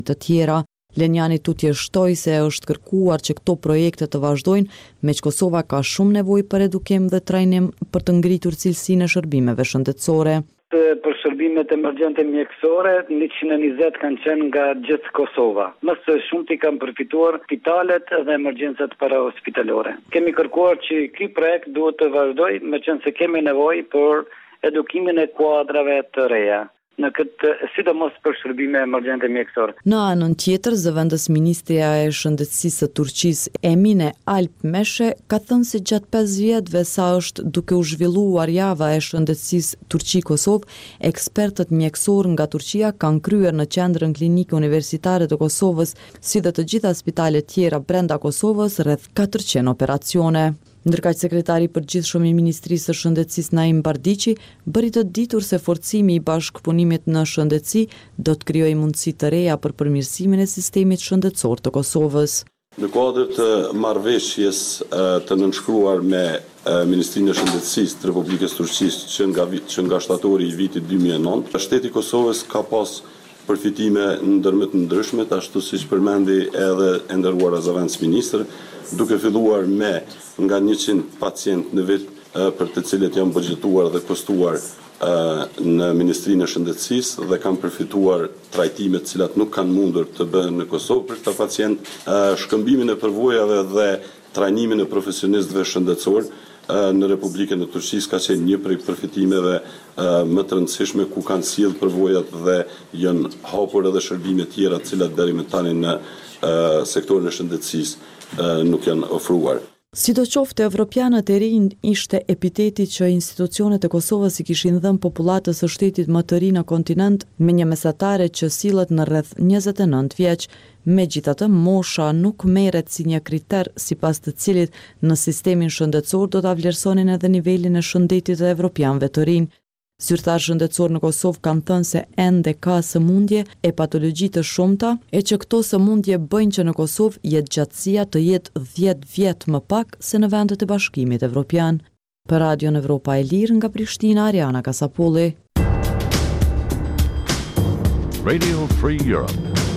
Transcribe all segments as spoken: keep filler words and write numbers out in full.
të tjera. Lenjani tutje shtoi se është kërkuar që këto projekte të vazhdojnë, me që Kosova ka shumë nevojë për edukim dhe trajnim për të ngritur cilësinë e shërbimeve shëndetësore. Për shërbimet emergjente mjekësore, njëqind e njëzet kanë qenë nga gjithë Kosova. Më së shumti kanë përfituar spitalet dhe emergjencet parahospitalore. Kemi kërkuar që ky projekt duhet të vazhdojë, me qenë se kemi nevojë për edukimin e kuadrave të reja, në këtë sidomos për shërbime emergjente mjekësore. Në anën tjetër, zëvendës Ministria e Shëndetësisë së Turqisë, Emine Alp Meshe, ka thënë se gjatë pesë vjetëve sa është duke u zhvilluar java e shëndetësisë Turqi-Kosovë, ekspertët mjekësor nga Turqia kanë kryer në qendrën klinike universitare të Kosovës, si dhe të gjitha spitalet tjera brenda Kosovës, rreth katërqind operacione. Ndërkaq sekretari i përgjithshëm i Ministrisë së Shëndetësisë Naim Bardiqi bëri të ditur se forcimi i bashkëpunimit në shëndetësi do të krijojë mundësi të reja për përmirësimin e sistemit shëndetësor të Kosovës. Në kuadër të marrëveshjes të nënshkruar me Ministrinë e Shëndetësisë të Republikës Turqisë që nga që nga shtatori i vitit dy mijë e nëntë, shteti i Kosovës ka pas përfitime ndërmjet të ndryshme, ashtu siç përmendi edhe e nderuara zëvendës ministër, duke filluar me nga njëqind pacient në vit për të cilët janë buxhetuar dhe kostuar në Ministrinë e Shëndetësisë dhe kanë përfituar trajtime të cilat nuk kanë mundur të bëhen në Kosovë për këta pacient, shkëmbimin e përvojave dhe trajnimin e profesionistëve shëndetësor në Republikën e Turqisë ka qenë një prej përfitimeve më të rëndësishme ku kanë sjellë përvojat dhe janë hapur edhe shërbime tjera të cilat deri më tani në sektorin e shëndetësisë nuk janë ofruar. Sidoqoftë, evropianët e rinj ishte epiteti që institucionet e Kosovës i kishin dhënë popullatës së shtetit më të ri në kontinent, me një mesatare që sillet në rreth njëzet e nëntë vjeç. Megjithatë, mosha nuk merret si një kriter sipas të cilit në sistemin shëndetësor do ta vlerësonin edhe nivelin e shëndetit të evropianëve të rinj. Zyrtarë shëndetësor në Kosovë kanë thënë se ende ka sëmundje e patologji të shumta e që këto sëmundje bëjnë që në Kosovë jetëgjatësia të jetë dhjetë vjet më pak se në vendet e Bashkimit Evropian. Për Radion Evropa e Lirë nga Prishtina, Ariana Kasapulli. Radio Free Europe.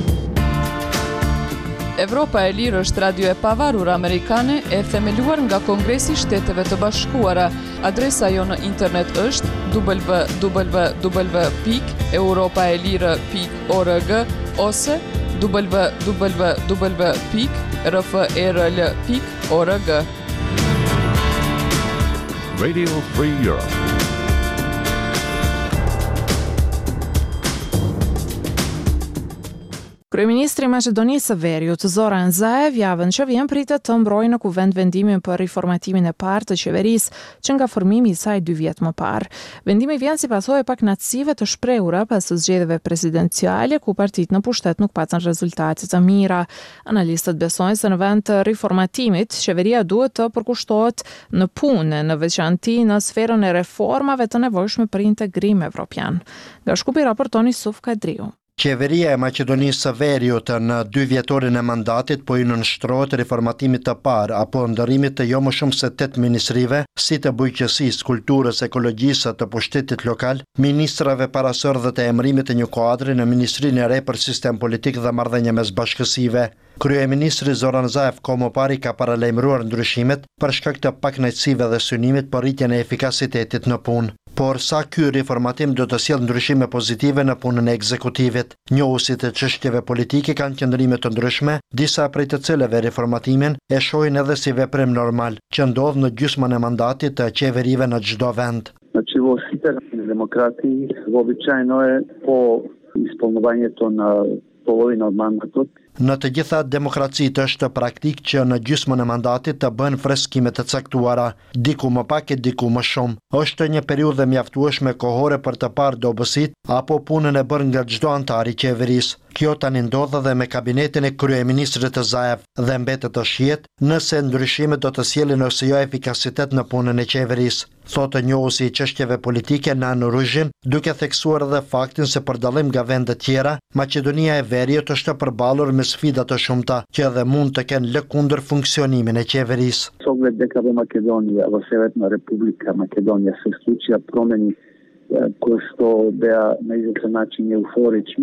Evropa e Lirë është radio e pavarur amerikane e themeluar nga Kongresi i Shteteve të Bashkuara. Adresa jo në internet është w w w pikë europaelire pikë org ose w w w pikë r f e r l pikë org. Radio Free Europe. Kryeministri i Maqedonisë së Veriut, Zoran Zaev, javën që vjen pritet të mbrojë në kuvent vendimin për riformatimin e parë të qeverisë, që nga formimi i saj dy vjet më parë. Vendimi vjen si pasojë e pakënaqësive të shprehura pas së zgjedhjeve presidenciale, ku partitë në pushtet nuk patën rezultate të mira. Analistët besojnë se në vend të riformatimit, qeveria duhet të përkushtohet në punë, në veçanti në sferën e reformave të nevojshme për integrim evropian. Nga Shkupi raporton Yusuf Kadriu. Qeveria e Maqedonisë së Veriut në dy vjetorin e mandatit po i nënshtrohet riformatimit të parë apo ndërrimit të jo më shumë se tetë ministrive, si të bujqësisë, kulturës, ekologjisë, të pushtetit lokal, ministrave parasysh dhe të emërimit të një kuadri në Ministrinë e re për sistem politik dhe marrëdhënie mes bashkësive. Kryeministri Zoran Zaev komo pari ka paralajmëruar ndryshimet për shkak të pakënaqësive dhe synimit për rritjen e efikasitetit në punë. Por sa ky riformatim do të sjellë ndryshime pozitive në punën e ekzekutivit. Njohuesit e çështjeve politike kanë qëndrime të ndryshme, disa prej të cilëve reformatimin e shohin edhe si veprim normal, që ndodh në gjysmën e mandatit të qeverive në çdo vend. Znači во сите демократи вообичаено е по исполнувањето на половина од мандатот. Në të gjitha demokracitë është praktik që në gjysmën e mandatit të bën freskime të caktuara, diku më pak e diku më shumë. Është një periudhë mjaftueshme kohore për të parë dobësit apo punën e bërë nga çdo antar i qeverisë. Kjo tani ndodh edhe me kabinetin e kryeministrit të Zaev dhe mbetet të shihet nëse ndryshimet do të sjellin ose jo efikasitet në punën e qeverisë. Thotë njohuesi i çështjeve politike Nano Ruzhin, duke theksuar edhe faktin se për dallim nga vende tjera, Maqedonia e Veriut është përballur me sfida të shumta që edhe mund të kenë lëkundër funksionimin e qeverisë. С оглед дека во Македонија, во Северна Република Македонија се случија промени кои што беа на известен начин еуфорични.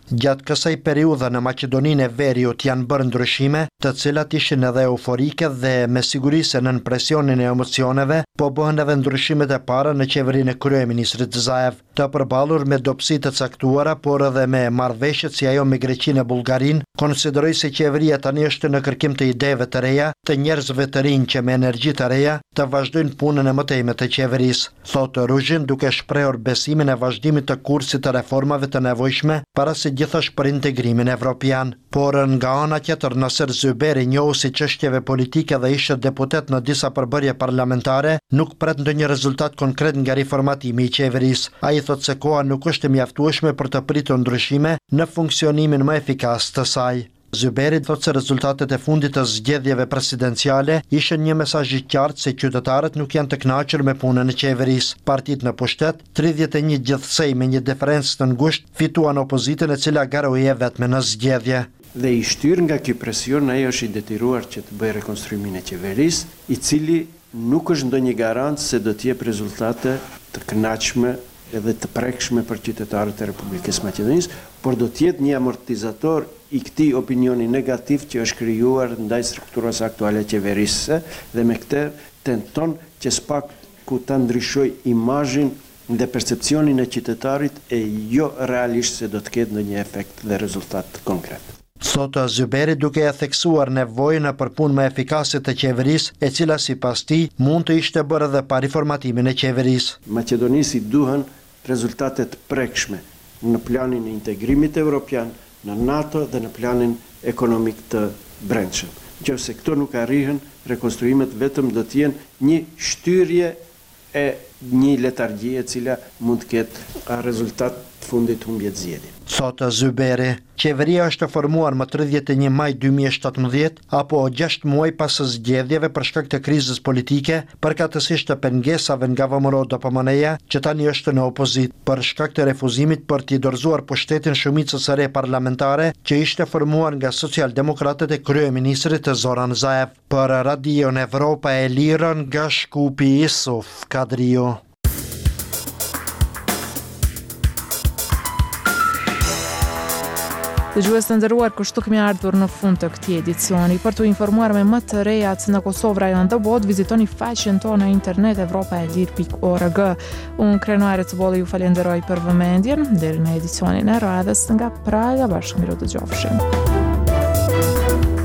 Gjatë kësaj periudhe në Maqedoninë e Veriut janë bërë ndryshime, të cilat ishin edhe euforike dhe me siguri se nën presionin e emocioneve, po bëhen edhe ndryshimet e para në qeverinë e kryeministrit Zaev, të përballur me dobësi të caktuara, por edhe me marrëveshjet si ajo me Greqinë e Bullgarinë, konsideroj se qeveria tani është në kërkim të ideve të reja, të njerëzve të rinj që me energji të reja të vazhdojnë punën e mëtejme të qeverisë, thotë Ruzhin duke shprehur besimin e vazhdimit të kursit të reformave të nevojshme para se gjithashtu për integrimin evropian. Por nga ana tjetër, Naser Zyberi, njohu si çështjeve politike dhe ishte deputet në disa përbërje parlamentare, nuk pret ndonjë rezultat konkret nga riformatimi i qeverisë. Ai thotë se koha nuk është e mjaftueshme për të pritur ndryshime në funksionimin më efikas të saj. Zyberi thotë se rezultatet e fundit të zgjedhjeve presidenciale ishin një mesazh i qartë se qytetarët nuk janë të kënaqur me punën e qeverisë. Partitë në pushtet, tridhjetë e një gjithsej me një diferencë të ngushtë, fituan opozitën e cila garoi vetëm në zgjedhje. Dhe i shtyr nga ky presion, ai është i detyruar që të bëjë rekonstruimin e qeverisë, i cili nuk është ndonjë garant se do të jep rezultate të kënaqshme edhe të prekshme për qytetarët e Republikës Maqedonisë, por do të jetë një amortizator i këtij opinioni negativ që është krijuar ndaj strukturës aktuale qeverisë dhe me këtë tenton që s'pak ku ta ndryshoj imazhin dhe percepcionin e qytetarit e jo realisht se do të ketë ndonjë efekt dhe rezultat konkret. Thotë Zyberi duke e theksuar nevojën për punë më efikase të qeverisë, e cila sipas tij mund të ishte bërë edhe pa riformatimin e qeverisë. Maqedonisë duhen rezultate të prekshme në planin e integrimit evropian, në NATO dhe në planin ekonomik të brendshëm. Nëse këto nuk arrihen, rekonstruimet vetëm do të jenë një shtyrje e një letargjie e cila mund të ketë rezultat të fundit humbjet zgjedhje. Thotë Zyberi, qeveria është formuar më tridhjetë e një maj dy mijë e shtatëmbëdhjetë, apo gjashtë muaj pas zgjedhjeve për shkak të krizës politike, përkatësisht të pengesave nga V M R O D P M N-ja, që tani është në opozit, për shkak të refuzimit për t'i dorëzuar pushtetin shumicës së re parlamentare, që ishte formuar nga socialdemokratët e kryeministrit Zoran Zaev. Për Radion Evropa e Lirë nga Shkupi, Isuf Kadrio. Dëgjues të nderuar, kështu kemi ardhur në fund të këtij edicioni. Për t'u informuar me më të rejat në Kosovë rajon të botë, vizitoni faqen tonë në internet evropa e lir pikë org. Unë Krenuare Ciboli ju falenderoj për vëmendjen, deri në edicionin e radhës nga Praga, bashkë miru të gjofshim.